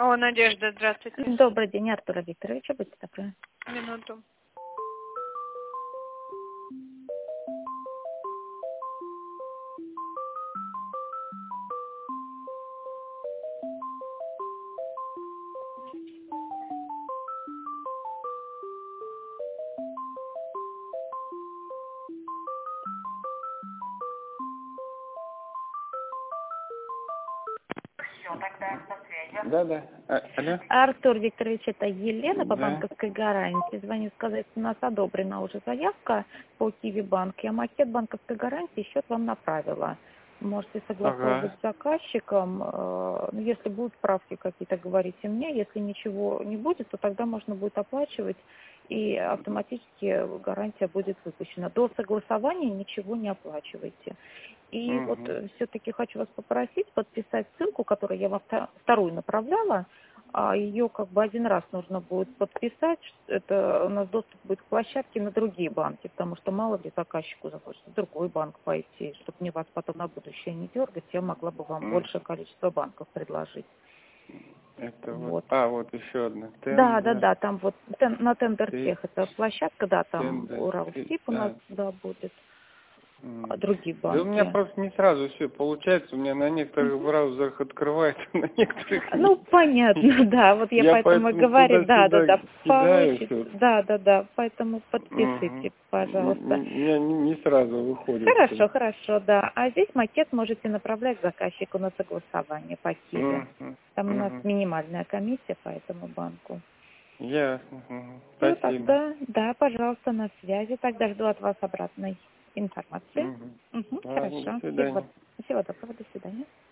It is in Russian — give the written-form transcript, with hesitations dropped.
О, Надежда, здравствуйте. Добрый день, Артура Викторовича, будьте добры. Минуту. Да. Алло? Артур Викторович, это Елена по Да. банковской гарантии. Звоню сказать, у нас одобрена уже заявка по Киви банк. Я макет банковской гарантии, счет вам направила. Можете согласовывать Ага. с заказчиком. Ну, если будут правки какие-то, говорите мне. Если ничего не будет, то тогда можно будет оплачивать, и автоматически гарантия будет выпущена. До согласования ничего не оплачивайте. И вот Угу. все-таки хочу вас попросить подписать ссылку, которую я вам вторую направляла. А ее как бы один раз нужно будет подписать. Это у нас доступ будет к площадке на другие банки, потому что мало ли заказчику захочется в другой банк пойти, чтобы мне вас потом на будущее не дергать, я могла бы вам большее количество банков предложить. Это вот. Вот. Вот еще одна. Да, там вот на Тендер Те- Тех это площадка, да, там Тендер. Уралсиб у нас, да, будет, а другие Да у меня банки. просто не сразу все получается. У меня на некоторых браузерах открывается, на некоторых Ну, нет. понятно, да, вот я поэтому и поэтому говорю, да, туда-сюда кидаю получится, все. да, поэтому подпишите, пожалуйста. У меня не сразу выходит все. Хорошо, да. А здесь макет можете направлять заказчику на согласование по Киви. Там у нас минимальная комиссия по этому банку. Ясно. Все, Спасибо. тогда, да, пожалуйста, на связи. Тогда жду от вас обратной информации. Ладно, до Хорошо. свидания. Всего доброго, до свидания.